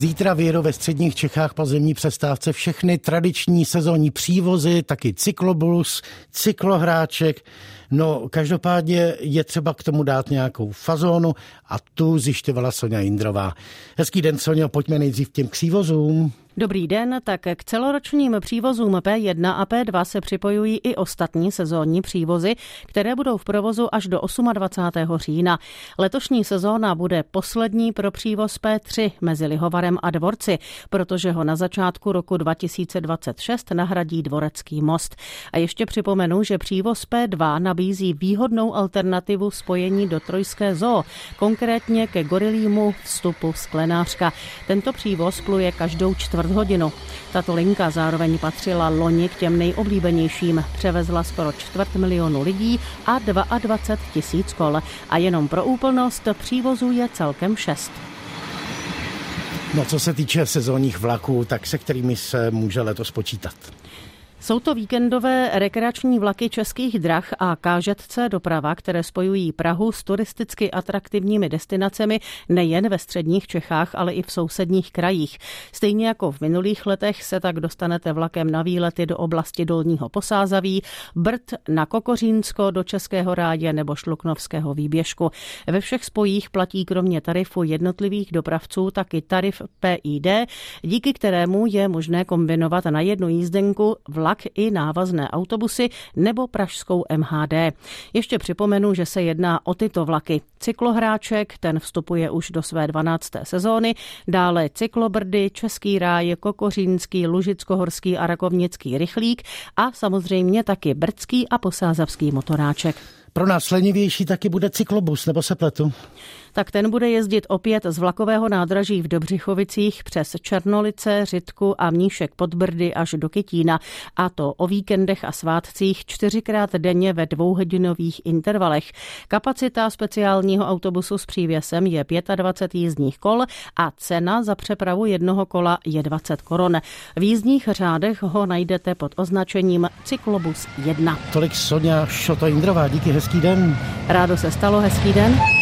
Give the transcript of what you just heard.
Zítra vyjedou ve středních Čechách po zimní přestávce všechny tradiční sezónní přívozy, taky cyklobus, cyklohráček. No, každopádně je třeba k tomu dát nějakou fazónu a tu zjišťovala Soňa Jindrová. Hezký den, Soňo, pojďme nejdřív k těm přívozům. Dobrý den, tak k celoročním přívozům P1 a P2 se připojují i ostatní sezónní přívozy, které budou v provozu až do 28. října. Letošní sezóna bude poslední pro přívoz P3 mezi Lihovarem a Dvorci, protože ho na začátku roku 2026 nahradí Dvorecký most. A ještě připomenu, že přívoz P2 nabízí výhodnou alternativu spojení do Trojské zoo, konkrétně ke gorilímu vstupu Sklenářka. Tento přívoz pluje každou čtvrthodinu. Tato linka zároveň patřila loni k těm nejoblíbenějším. Převezla skoro 250 000 lidí a 22 000 kol. A jenom pro úplnost přívozů je celkem 6. No, co se týče sezónních vlaků, tak se kterými se může letos počítat? Jsou to víkendové rekreační vlaky Českých drah a KŽC Doprava, které spojují Prahu s turisticky atraktivními destinacemi nejen ve středních Čechách, ale i v sousedních krajích. Stejně jako v minulých letech se tak dostanete vlakem na výlety do oblasti Dolního Posázaví, Brd, na Kokořínsko, do Českého Ráje nebo Šluknovského výběžku. Ve všech spojích platí kromě tarifu jednotlivých dopravců taky tarif PID, díky kterému je možné kombinovat na jednu jízdenku vlak i návazné autobusy nebo pražskou MHD. Ještě připomenu, že se jedná o tyto vlaky. Cyklohráček, ten vstupuje už do své 12. sezóny, dále cyklobrdy, Český Ráj, Kokořínský, Lužickohorský a Rakovnický rychlík a samozřejmě taky brdský a posázavský motoráček. Pro nás lenivější taky bude cyklobus, nebo se pletu? Tak ten bude jezdit opět z vlakového nádraží v Dobřichovicích přes Černolice, Řitku a Mníšek pod Brdy až do Kytína. A to o víkendech a svátcích 4krát denně ve 2hodinových intervalech. Kapacita speciálního autobusu s přívěsem je 25 jízdních kol a cena za přepravu jednoho kola je 20 korun. V jízdních řádech ho najdete pod označením Cyklobus 1. Tolik Soňa Jindrová, díky, hezký den. Rádo se stalo, hezký den.